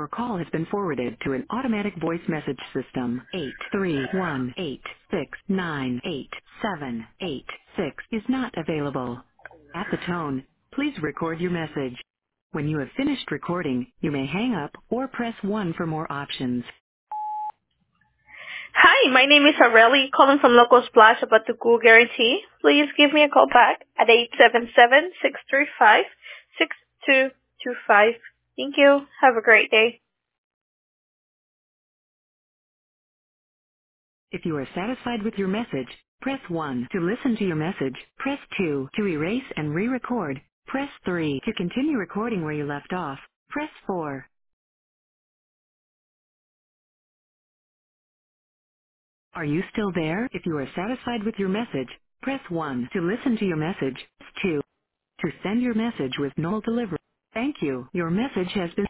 Your call has been forwarded to an automatic voice message system. 83186988786 is not available. At the tone, please record your message. When you have finished recording, you may hang up or press 1 for more options. Hi, my name is Aurelie, calling from Local Splash about the Cool Guarantee. Please give me a call back at 877-635-6225. Thank you. Have a great day. If you are satisfied with your message, press 1 to listen to your message. Press 2 to erase and re-record. Press 3 to continue recording where you left off. Press 4. Are you still there? If you are satisfied with your message, press 1 to listen to your message. Press 2 to send your message with no delivery. Thank you. Your message has been